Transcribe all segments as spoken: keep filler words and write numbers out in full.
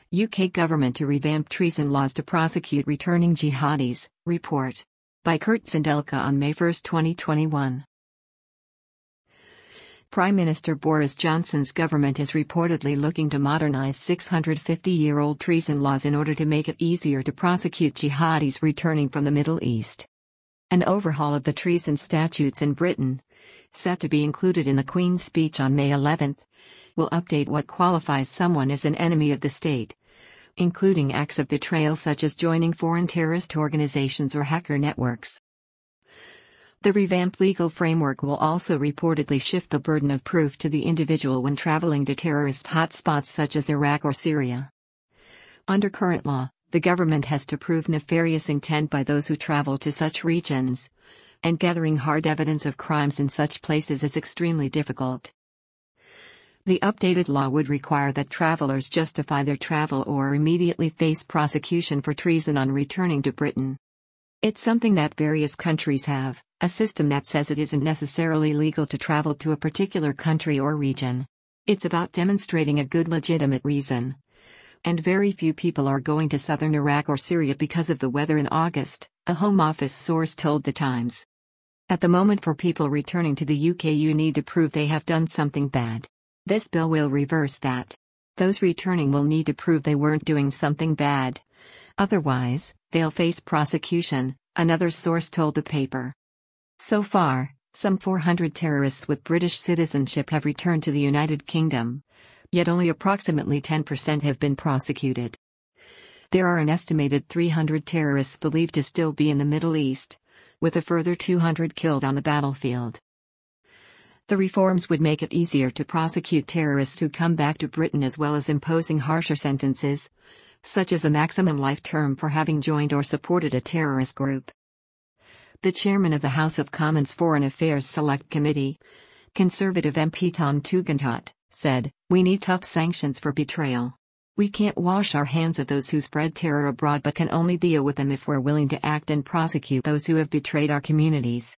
U K government to revamp treason laws to prosecute returning jihadis, report. By Kurt Zindelka on May first twenty twenty-one. Prime Minister Boris Johnson's government is reportedly looking to modernize six hundred fifty-year-old treason laws in order to make it easier to prosecute jihadis returning from the Middle East. An overhaul of the treason statutes in Britain, set to be included in the Queen's speech on May eleventh, will update what qualifies someone as an enemy of the state, including acts of betrayal such as joining foreign terrorist organizations or hacker networks. The revamped legal framework will also reportedly shift the burden of proof to the individual when traveling to terrorist hotspots such as Iraq or Syria. Under current law, the government has to prove nefarious intent by those who travel to such regions, and gathering hard evidence of crimes in such places is extremely difficult. The updated law would require that travelers justify their travel or immediately face prosecution for treason on returning to Britain. It's something that various countries have, a system that says it isn't necessarily legal to travel to a particular country or region. It's about demonstrating a good legitimate reason. And very few people are going to southern Iraq or Syria because of the weather in August, a Home Office source told The Times. At the moment, for people returning to the U K, you need to prove they have done something bad. This bill will reverse that. Those returning will need to prove they weren't doing something bad. Otherwise, they'll face prosecution, another source told the paper. So far, some four hundred terrorists with British citizenship have returned to the United Kingdom, yet only approximately ten percent have been prosecuted. There are an estimated three hundred terrorists believed to still be in the Middle East, with a further two hundred killed on the battlefield. The reforms would make it easier to prosecute terrorists who come back to Britain, as well as imposing harsher sentences, such as a maximum life term for having joined or supported a terrorist group. The chairman of the House of Commons Foreign Affairs Select Committee, Conservative M P Tom Tugendhat, said, "We need tough sanctions for betrayal. We can't wash our hands of those who spread terror abroad, but can only deal with them if we're willing to act and prosecute those who have betrayed our communities."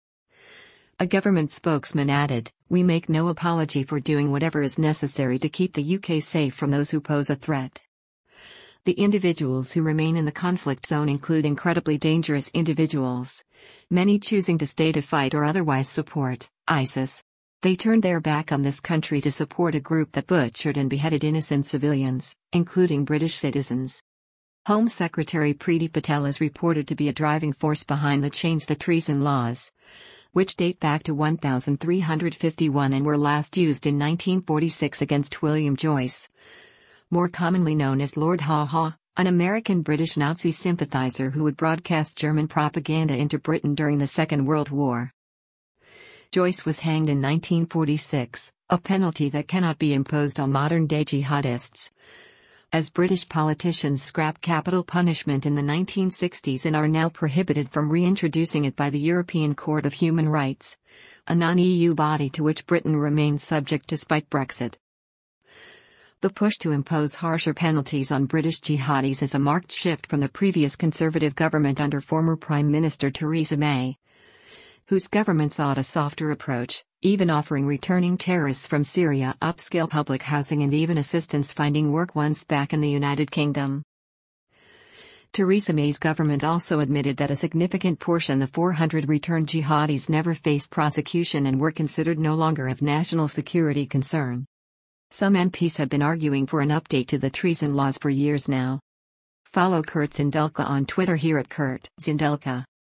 A government spokesman added, "We make no apology for doing whatever is necessary to keep the U K safe from those who pose a threat." The individuals who remain in the conflict zone include incredibly dangerous individuals, many choosing to stay to fight or otherwise support ISIS. They turned their back on this country to support a group that butchered and beheaded innocent civilians, including British citizens. Home Secretary Priti Patel is reported to be a driving force behind the Change the Treason laws, which date back to one thousand three hundred fifty-one and were last used in nineteen forty-six against William Joyce, more commonly known as Lord Haw Haw, an American-British Nazi sympathizer who would broadcast German propaganda into Britain during the Second World War. Joyce was hanged in nineteen forty-six, a penalty that cannot be imposed on modern-day jihadists, as British politicians scrapped capital punishment in the nineteen sixties and are now prohibited from reintroducing it by the European Court of Human Rights, a non-E U body to which Britain remains subject despite Brexit. The push to impose harsher penalties on British jihadis is a marked shift from the previous Conservative government under former Prime Minister Theresa May, whose government sought a softer approach, even offering returning terrorists from Syria upscale public housing and even assistance finding work once back in the United Kingdom. Theresa May's government also admitted that a significant portion of the four hundred returned jihadis never faced prosecution and were considered no longer of national security concern. Some M Ps have been arguing for an update to the treason laws for years now. Follow Kurt Zindelka on Twitter here at Kurt Zindelka.